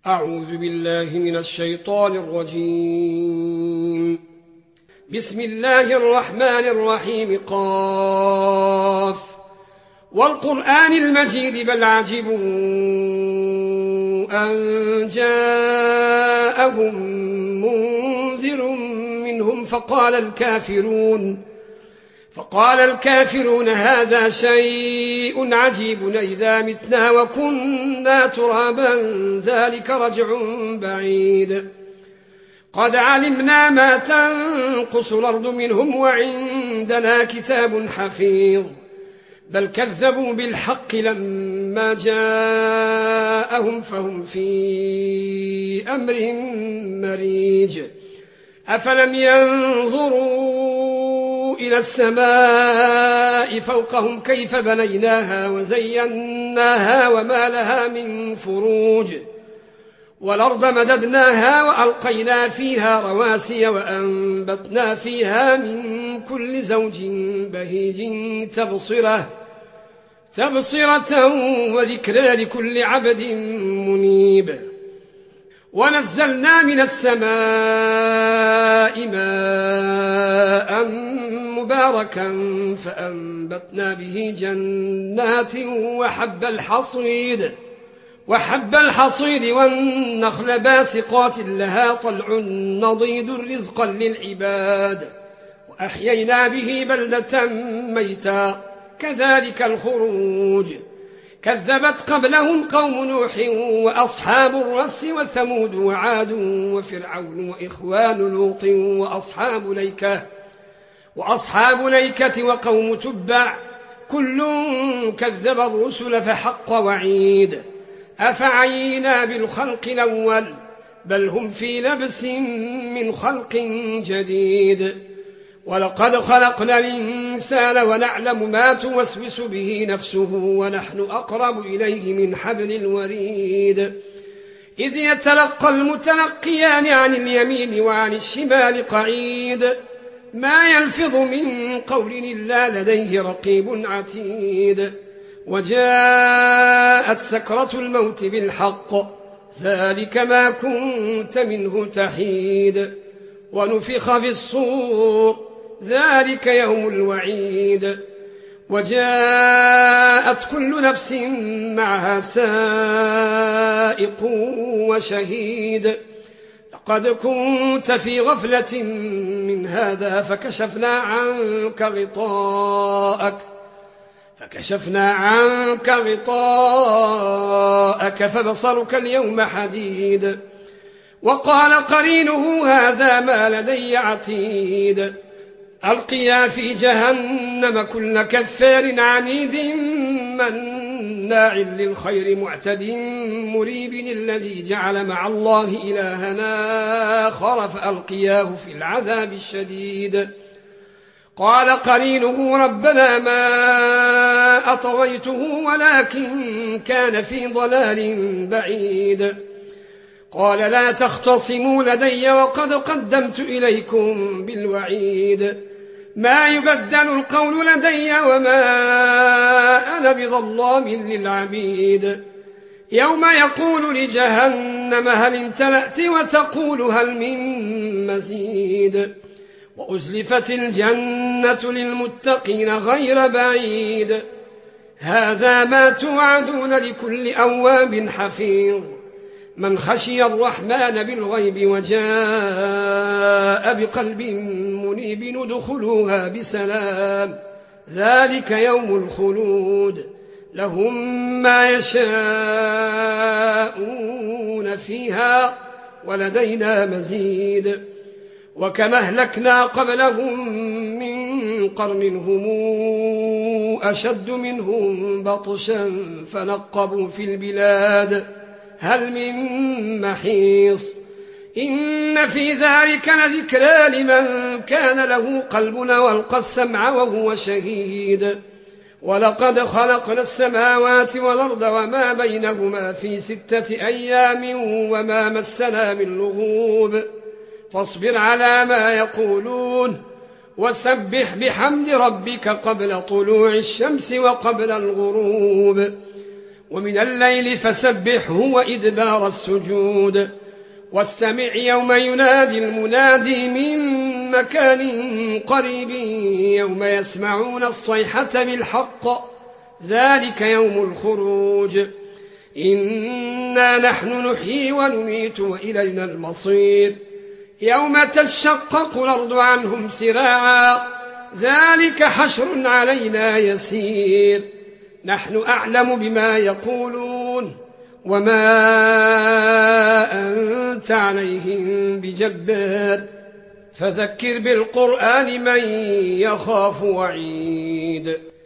أعوذ بالله من الشيطان الرجيم. بسم الله الرحمن الرحيم. قاف والقرآن المجيد بل عجبوا أن جاءهم منذر منهم فقال الكافرون هذا شيء عجيب إذا متنا وكنا ترابا ذلك رجع بعيد قد علمنا ما تنقص الأرض منهم وعندنا كتاب حفيظ بل كذبوا بالحق لما جاءهم فهم في أمر مريج أفلم ينظروا إلى السماء فوقهم كيف بنيناها وزيناها وما لها من فروج والأرض مددناها وألقينا فيها رواسي وأنبتنا فيها من كل زوج بهيج تبصرة وذكرى لكل عبد منيب ونزلنا من السماء ماء مباركا فأنبتنا به جنات وحب الحصيد والنخل باسقات لها طلع نضيد رزقا للعباد وأحيينا به بلدة ميتا كذلك الخروج كذبت قبلهم قوم نوح وأصحاب الرس وثمود وعاد وفرعون وإخوان لوط وأصحاب ليكة وقوم تبع كل كذب الرسل فحق وعيد أفعينا بالخلق الأول بل هم في لبس من خلق جديد ولقد خلقنا الإنسان ونعلم ما توسوس به نفسه ونحن أقرب إليه من حبل الوريد إذ يتلقى المتلقيان عن اليمين وعن الشمال قعيد ما يلفظ من قول إلا لديه رقيب عتيد وجاءت سكرة الموت بالحق ذلك ما كنت منه تحيد ونفخ في الصور ذلك يوم الوعيد وجاءت كل نفس معها سائق وشهيد لقد كنت في غفلة من هذا فكشفنا عنك غطاءك فبصرك اليوم حديد وقال قرينه هذا ما لدي عتيد ألقيا في جهنم كل كفار عنيد مناع للخير معتد مريب الذي جعل مع الله إلهنا آخر فألقياه في العذاب الشديد قال قرينه ربنا ما أطغيته ولكن كان في ضلال بعيد قال لا تختصموا لدي وقد قدمت إليكم بالوعيد ما يبدل القول لدي وما أنا بظلام للعبيد يوم يقول لجهنم هل امتلأت وتقول هل من مزيد وأزلفت الجنة للمتقين غير بعيد هذا ما توعدون لكل أواب حفيظ من خشي الرحمن بالغيب وجاء بقلب منيب ادخلوها بسلام ذلك يوم الخلود لهم ما يشاءون فيها ولدينا مزيد وكما أهلكنا قبلهم من قرن هم أشد منهم بطشا فنقبوا في البلاد هل من محيص إن في ذلك لذكرى لمن كان له قلب والقى السمع وهو شهيد ولقد خلقنا السماوات والأرض وما بينهما في 6 أيام وما مسنا من لغوب فاصبر على ما يقولون وسبح بحمد ربك قبل طلوع الشمس وقبل الغروب ومن الليل فسبحه وإدبار السجود واستمع يوم ينادي المنادي من مكان قريب يوم يسمعون الصيحة بالحق ذلك يوم الخروج إنا نحن نحيي ونميت وإلينا المصير يوم تشقق الأرض عنهم سراعا ذلك حشر علينا يسير نحن أعلم بما يقولون وما أنت عليهم بجبار فذكر بالقرآن من يخاف وعيد